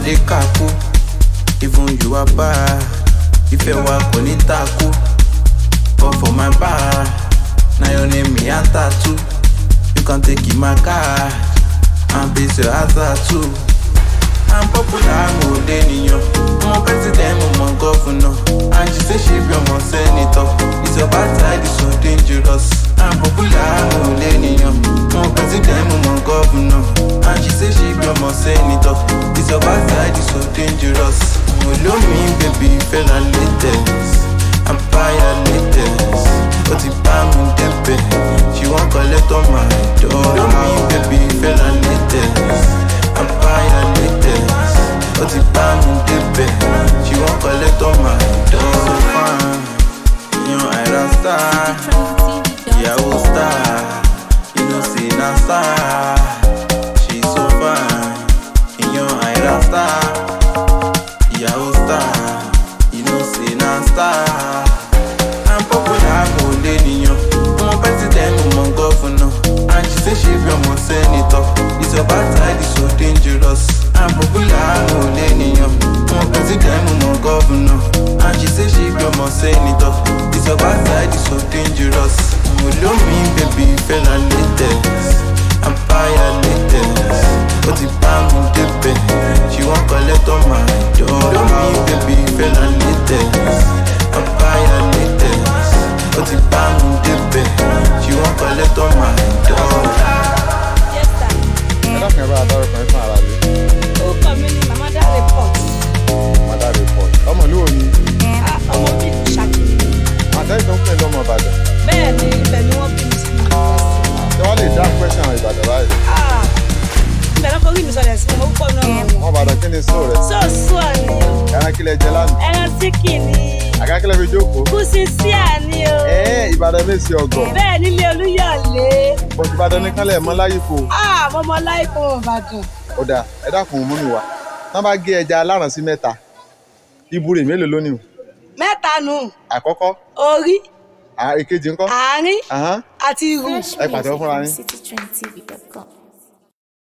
lè kàkú. Even you are bad, ìfẹ́ wa kò ní takú. But for my bad, now your name me and tattoo. You can take in my card and base your answer too. I'm popular, I'm old anyone. I'm a president, I'm a governor. And she say she be my senator. It's your bad side, it's so dangerous. I'm popular, I'm old anyone. I'm a president, I'm a governor. And she say she be my senator. It's your bad side, it's so dangerous. Love me, baby, fella latest. I'm fire latest. But if I'm in the she won't collect on my door. Love me, baby, fella latest. I'm fire latest. But if I'm in the she won't collect on my door. So fine, you know I a star. Yeah, I will star. You know, see na star. She's so fine. You know I a star. Yeah, I will star. You know, see na star. I'm popular, I'm old anyone. I'm a president, I'm a governor. And she say she be my senator. It's your bad side, it's so dangerous. I'm popular, I'm old anyone. I'm a president, I'm a governor. And she say she be my senator. It's your bad side, it's so dangerous. Love me, baby, fella latest. I'm fire latest. But if I'm in the she won't collect on my door. Love me, baby, fella latest. I'm fire latest. But if I'm in the she won't collect on my door. Ẹ dákun ẹ bá dárúkọ yín fún ara rẹ. Orúkọ mi ni Mamada Report. Mamada Report. Ọmọ ìlú wo ni? Ọmọ bíi Ṣakí. Àtẹ́yìn tó ń pè lọ́mọ Ìbàdàn. Bẹ́ẹ̀ ni ibẹ̀ ni wọ́n bí mi sí. Ṣé wọ́n lè dá question Ìbàdàn báyìí? Ibẹ̀ náà forí mi sọ̀rọ̀ sí mo púpọ̀ náà wọn. Wọ́n Ìbàdàn kí ni sóò rẹ̀? Sọ́ọ̀sù àníyàn. Ẹran kílẹ̀ jẹ lánàá. Ẹran síkì ni. Àgákílẹ̀ fi jókòó. Kùsì sí àníyàn. Ìbàdàn mèsì ọgọ̀. Bẹ́ẹ̀ nílé Olúyọ̀lé. Bọ̀dù Ìbàdàn nìkan lẹ̀ mọ́ láyìípo. Mọ́mọ́ láìpọ̀ Ìbàdàn. Ó dáa, ẹ dákun mú mi wá. Tán bá gé ẹja aláràn sí mẹ́ta. Ibùrè mélòó lónìí? Mẹ́ta nù. Àkọ́kọ́. Orí. Èkejì ńkọ́? Àárín. Ahán. Àti ìrù. Ẹ pàtẹ́wọ́ fúnra yín. citytrendtv.com